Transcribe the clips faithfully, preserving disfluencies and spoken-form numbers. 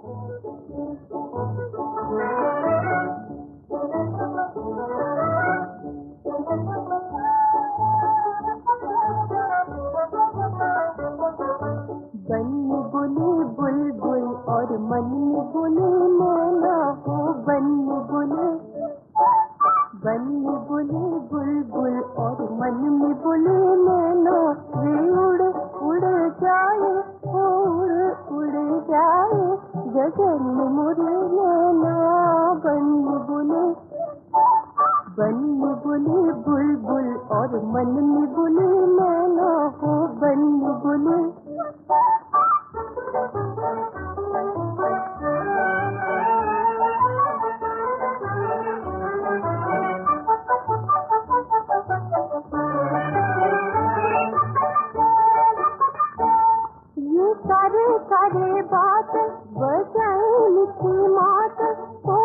बन्नी बुनी बुलबुल और मन में बुनी मैना हो, बन्नी बुनी बन्नी बुनी बुलबुल और मन में बुनी मैना, वे उड़ उड़ जाए, उड़ उड़ जाए गगन में मुरे नैना। बन्नी बुनी बन्नी बुनी बुलबुल और मन में बुनी मैना हो, बन्नी बुनी। ये सारे सारे बात बजाए मीठी मात, ओ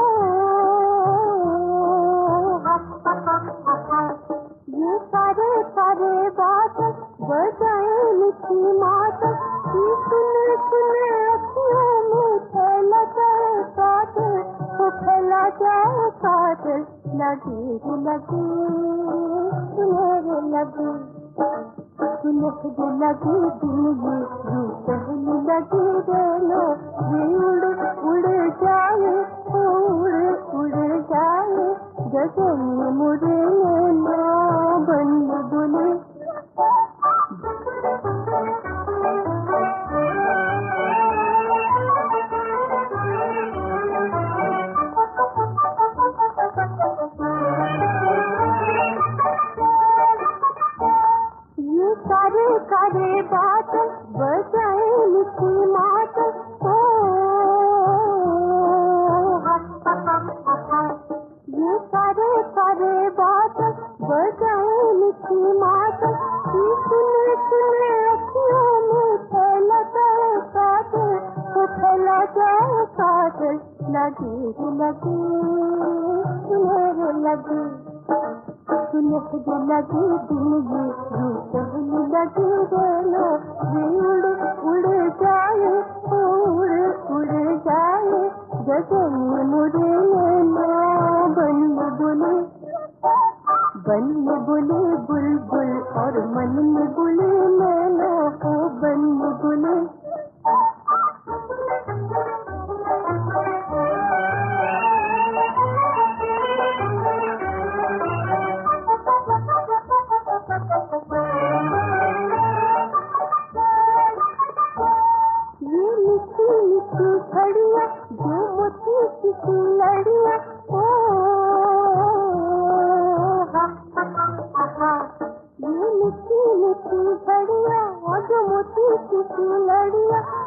ये सारे सारे बात बजाए मीठी मात, कि सुन सुन अखियों में फैला जाए कातिल, तो फैला जाए कातिल। लगी लगी सुनहरे लगी सुनहरे लगी दिल ये, यूं कहने लगी रेलो, ये उड़ उड़ जाए, उड़ उड़ जाए गगन में मुरे नैना। बन्नी बुनी ये सारे सारे बात बजाए मीठी मात, ओ ये सारे सारे बात बजाए मीठी मात, कि सुन सुन अखियों में फैला जाए कातिल, तो फैला जाए कातिल। लगी लगी सुनहरे लगी सुनहरे लगी दिल ये, यूं कहने लगी रेलो, ये उड़ उड़ जाए, उड़ उड़ जाए गगन में मुरे नैना। बन्नी बुनी बन्नी बुनी बुलबुल और मन में बुनी मैना हो, बन्नी बुनी। ये मिठी मिठी घड़ियाँ जो मोती किसी लड़ियाँ, ओ ये मिठी मिठी घड़ियाँ जो मोती किसी लड़ियाँ,